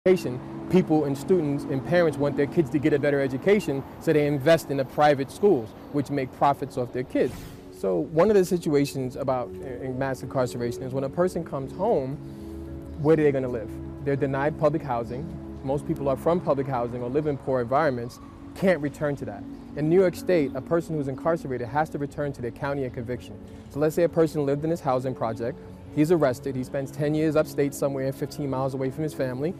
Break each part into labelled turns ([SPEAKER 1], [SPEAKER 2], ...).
[SPEAKER 1] education. People and students and parents want their kids to get a better education, so they invest in the private schools, which make profits off their kids. So one of the situations about in mass incarceration is when a person comes home, where are they going to live? They're denied public housing. Most people are from public housing or live in poor environments, can't return to that. In New York State, a person who's incarcerated has to return to their county of conviction. So let's say a person lived in this housing project, he's arrested, he spends 10 years upstate somewhere 15 miles away from his family,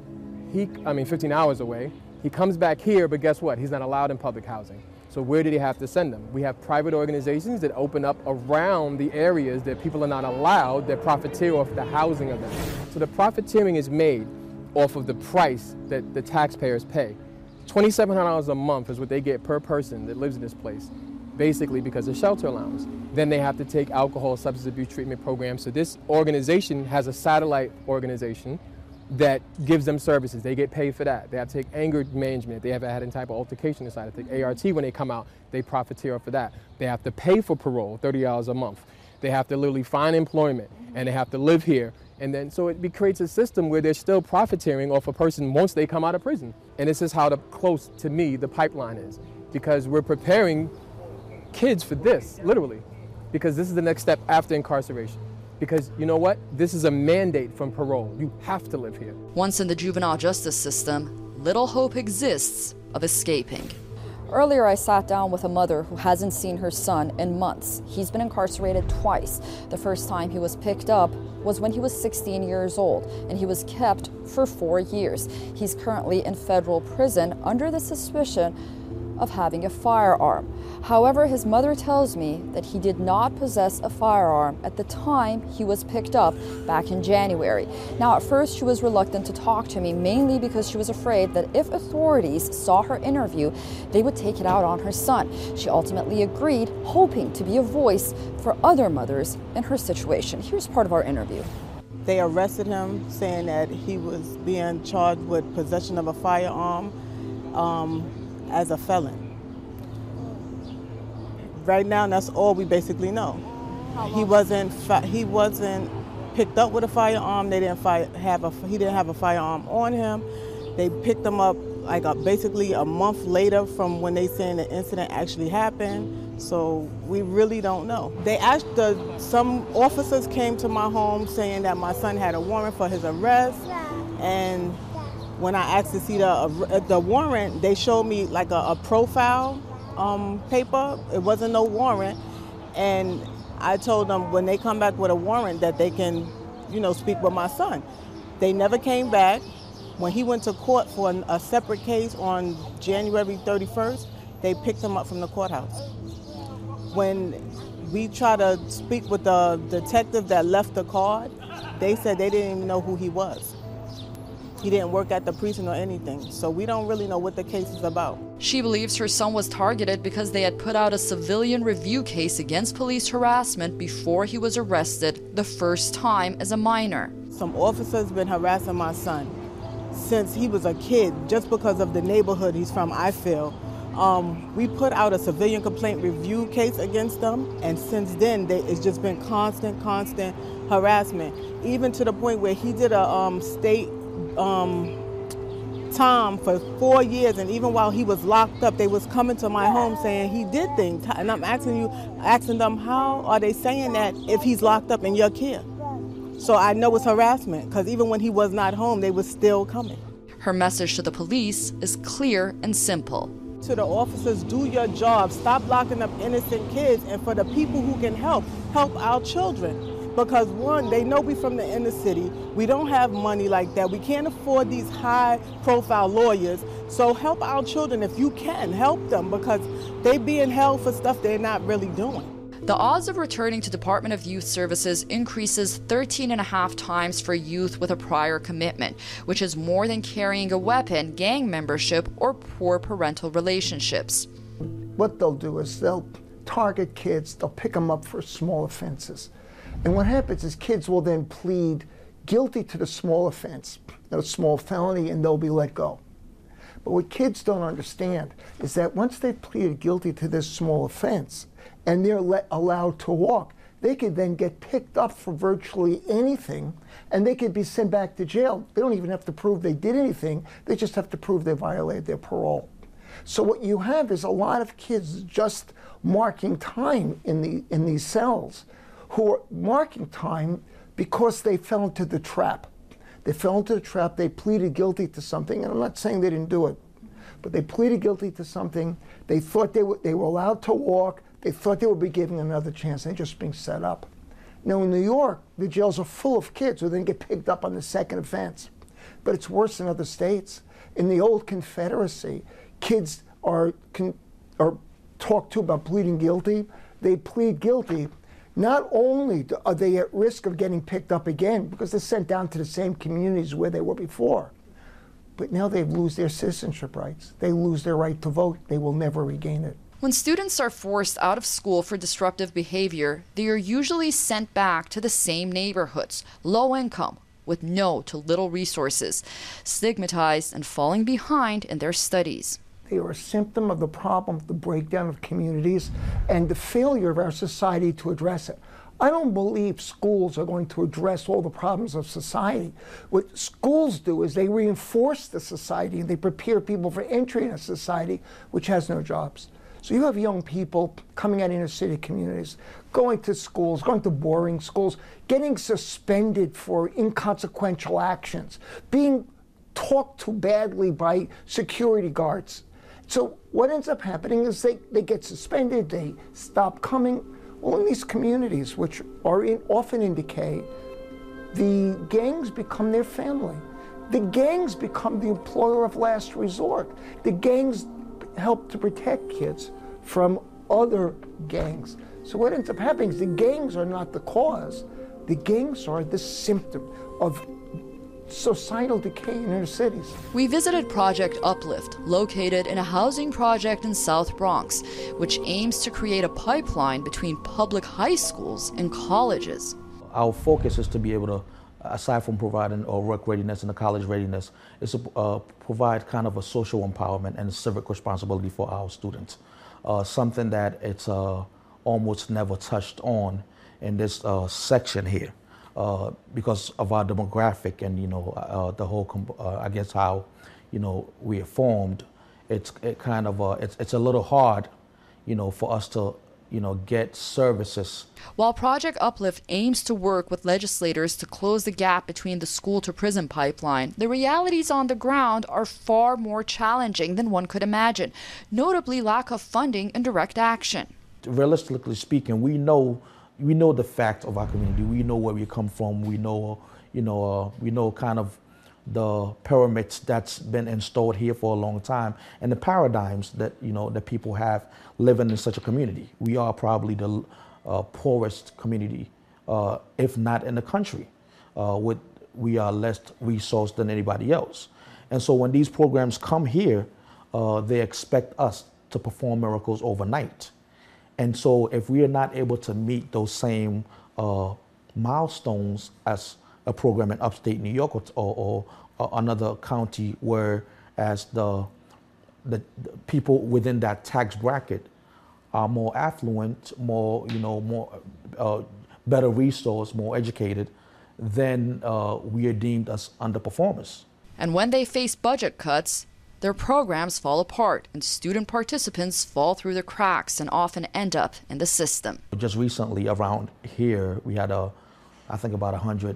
[SPEAKER 1] 15 hours away. He comes back here, but guess what? He's not allowed in public housing. So where did he have to send them? We have private organizations that open up around the areas that people are not allowed, that profiteer off the housing of them. So the profiteering is made off of the price that the taxpayers pay. $2,700 a month is what they get per person that lives in this place, basically because of shelter allowance. Then they have to take alcohol substance abuse treatment programs. So this organization has a satellite organization that gives them services. They get paid for that. They have to take anger management. They have had any type of altercation inside. They take ART when they come out. They profiteer off of that. They have to pay for parole, $30 a month. They have to literally find employment, and they have to live here. And then so it creates a system where they're still profiteering off a person once they come out of prison. And this is how close to me the pipeline is, because we're preparing kids for this, literally, because this is the next step after incarceration. Because you know what? This is a mandate from parole. You have to live here.
[SPEAKER 2] Once in the juvenile justice system, little hope exists of escaping.
[SPEAKER 3] Earlier, I sat down with a mother who hasn't seen her son in months. He's been incarcerated twice. The first time he was picked up was when he was 16 years old, and he was kept for 4 years. He's currently in federal prison under the suspicion of having a firearm. However, his mother tells me that he did not possess a firearm at the time he was picked up back in January. Now, at first, she was reluctant to talk to me, mainly because she was afraid that if authorities saw her interview, they would take it out on her son. She ultimately agreed, hoping to be a voice for other mothers in her situation. Here's part of our interview.
[SPEAKER 4] They arrested him, saying that he was being charged with possession of a firearm as a felon. Right now, that's all we basically know. He wasn't picked up with a firearm. They didn't he didn't have a firearm on him. They picked him up basically a month later from when they saying the incident actually happened. So we really don't know. Some officers came to my home saying that my son had a warrant for his arrest, and when I asked to see the warrant, they showed me like a profile paper. It wasn't no warrant, and I told them when they come back with a warrant that they can, speak with my son. They never came back. When he went to court for a separate case on January 31st, they picked him up from the courthouse. When we tried to speak with the detective that left the card, they said they didn't even know who he was. He didn't work at the precinct or anything, so we don't really know what the case is about.
[SPEAKER 2] She believes her son was targeted because they had put out a civilian review case against police harassment before he was arrested the first time as a minor.
[SPEAKER 4] Some officers been harassing my son since he was a kid, just because of the neighborhood he's from, I feel. We put out a civilian complaint review case against them, and since then it's just been constant harassment, even to the point where he did a state time for 4 years, and even while he was locked up, they was coming to my home saying he did things, and I'm asking them, how are they saying that if he's locked up in your care? So I know it's harassment, because even when he was not home, they was still coming.
[SPEAKER 2] Her message to the police is clear and simple.
[SPEAKER 4] To the officers, do your job, stop locking up innocent kids, and for the people who can help our children. Because one, they know we from the inner city. We don't have money like that. We can't afford these high-profile lawyers. So help our children if you can. Help them, because they being held for stuff they're not really doing.
[SPEAKER 2] The odds of returning to Department of Youth Services increases 13.5 times for youth with a prior commitment, which is more than carrying a weapon, gang membership, or poor parental relationships.
[SPEAKER 5] What they'll do is they'll target kids. They'll pick them up for small offenses. And what happens is kids will then plead guilty to the small offense, a small felony, and they'll be let go. But what kids don't understand is that once they've pleaded guilty to this small offense and they're allowed to walk, they could then get picked up for virtually anything, and they could be sent back to jail. They don't even have to prove they did anything. They just have to prove they violated their parole. So what you have is a lot of kids just marking time in these cells, who are marking time because they fell into the trap. They fell into the trap, they pleaded guilty to something, and I'm not saying they didn't do it, but they pleaded guilty to something. They thought they were allowed to walk. They thought they would be given another chance. They're just being set up. Now in New York, the jails are full of kids who then get picked up on the second offense. But it's worse in other states. In the old Confederacy, kids are talked to about pleading guilty. They plead guilty. Not only are they at risk of getting picked up again because they're sent down to the same communities where they were before, but now they lose their citizenship rights. They lose their right to vote. They will never regain it.
[SPEAKER 2] When students are forced out of school for disruptive behavior, they are usually sent back to the same neighborhoods, low income, with no to little resources, stigmatized and falling behind in their studies.
[SPEAKER 5] They are a symptom of the problem, the breakdown of communities, and the failure of our society to address it. I don't believe schools are going to address all the problems of society. What schools do is they reinforce the society and they prepare people for entry in a society which has no jobs. So you have young people coming out of inner city communities, going to schools, going to boarding schools, getting suspended for inconsequential actions, being talked to badly by security guards. So what ends up happening is they get suspended, they stop coming. Well, in these communities, which are often in decay, the gangs become their family. The gangs become the employer of last resort. The gangs help to protect kids from other gangs. So what ends up happening is the gangs are not the cause. The gangs are the symptom of societal decay in inner cities.
[SPEAKER 2] We visited Project Uplift, located in a housing project in South Bronx, which aims to create a pipeline between public high schools and colleges.
[SPEAKER 6] Our focus is to be able to, aside from providing work readiness and the college readiness, is to provide kind of a social empowerment and civic responsibility for our students. Something that it's almost never touched on in this section here. Because of our demographic and the whole I guess how we are formed, it's a little hard for us to get services.
[SPEAKER 2] While Project Uplift aims to work with legislators to close the gap between the school to prison pipeline, the realities on the ground are far more challenging than one could imagine, notably lack of funding and direct action.
[SPEAKER 6] Realistically speaking, we know the facts of our community. We know where we come from. We know kind of the pyramids that's been installed here for a long time, and the paradigms that that people have living in such a community. We are probably the poorest community, if not in the country. We are less resourced than anybody else, and so when these programs come here, they expect us to perform miracles overnight. And so if we are not able to meet those same milestones as a program in upstate New York or another county, whereas the people within that tax bracket are more affluent, more better resourced, more educated, then we are deemed as underperformers.
[SPEAKER 2] And when they face budget cuts, their programs fall apart and student participants fall through the cracks and often end up in the system.
[SPEAKER 6] Just recently around here, we had I think about 100,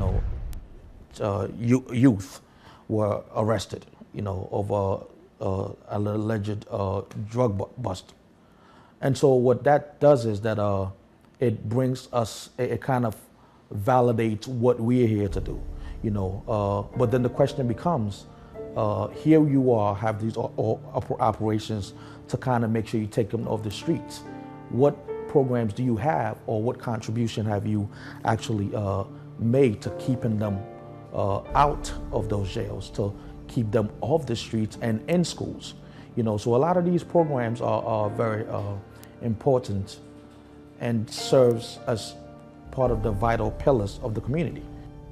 [SPEAKER 6] youth were arrested, over an alleged drug bust. And so what that does is that it brings us, it kind of validates what we're here to do, But then the question becomes, here you are, have these operations to kind of make sure you take them off the streets. What programs do you have, or what contribution have you actually made to keeping them out of those jails, to keep them off the streets and in schools? So a lot of these programs are very important and serves as part of the vital pillars of the community.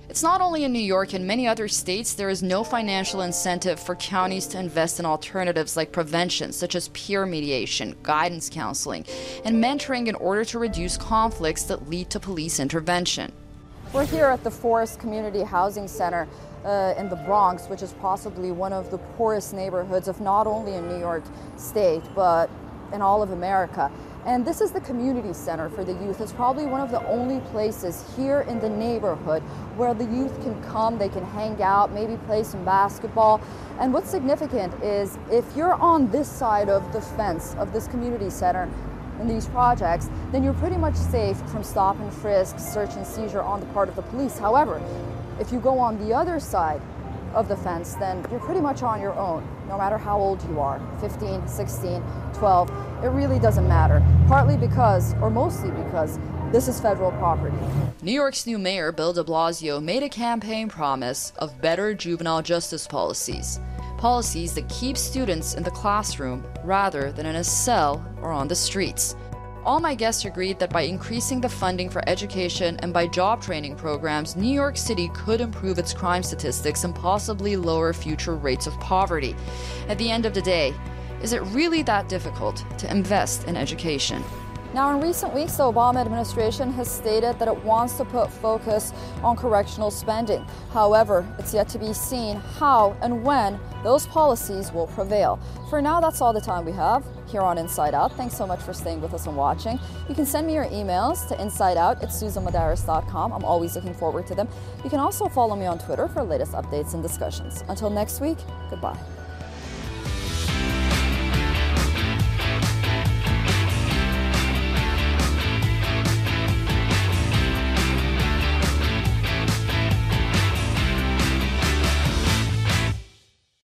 [SPEAKER 2] It's not only in New York. In many other states, there is no financial incentive for counties to invest in alternatives like prevention, such as peer mediation, guidance counseling, and mentoring in order to reduce conflicts that lead to police intervention.
[SPEAKER 3] We're here at the Forest Community Housing Center in the Bronx, which is possibly one of the poorest neighborhoods of not only in New York State, but in all of America. And this is the community center for the youth. It's probably one of the only places here in the neighborhood where the youth can come, they can hang out, maybe play some basketball. And what's significant is if you're on this side of the fence of this community center in these projects, then you're pretty much safe from stop and frisk, search and seizure on the part of the police. However, if you go on the other side of the fence, then you're pretty much on your own, no matter how old you are, 15, 16, 12, it really doesn't matter. Partly because, or mostly because, this is federal property.
[SPEAKER 2] New York's new mayor, Bill de Blasio, made a campaign promise of better juvenile justice policies. Policies that keep students in the classroom rather than in a cell or on the streets. All my guests agreed that by increasing the funding for education and by job training programs, New York City could improve its crime statistics and possibly lower future rates of poverty. At the end of the day, is it really that difficult to invest in education?
[SPEAKER 3] Now, in recent weeks, the Obama administration has stated that it wants to put focus on correctional spending. However, it's yet to be seen how and when those policies will prevail. For now, that's all the time we have here on Inside Out. Thanks so much for staying with us and watching. You can send me your emails to insideout@SusanMadaris.com. I'm always looking forward to them. You can also follow me on Twitter for latest updates and discussions. Until next week, goodbye.